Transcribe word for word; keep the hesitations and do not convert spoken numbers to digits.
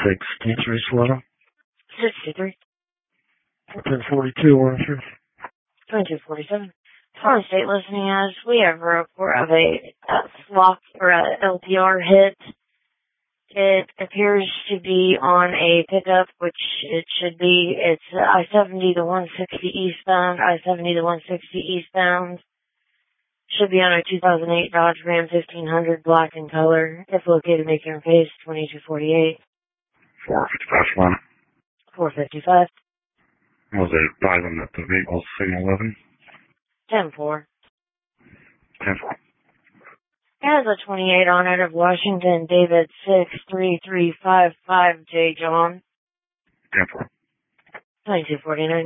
six. Cancer Slaughter. sixty-three. ten forty-two, Arthur. twenty-two forty-seven. Florida State listening as we have a report of a, a flock or a L P R hit. It appears to be on a pickup, which it should be. It's I seventy to one sixty eastbound, I seventy to one sixty eastbound. Should be on a two thousand eight Dodge Ram fifteen hundred, black in color. If located, make your pace, twenty-two forty-eight. four fifty-five, one. four fifty-five. Was it driving at the vehicle signal eleven? ten four. ten four. It has a twenty-eight on it of Washington, David six three three five five J. John. ten four. twenty-two forty-nine.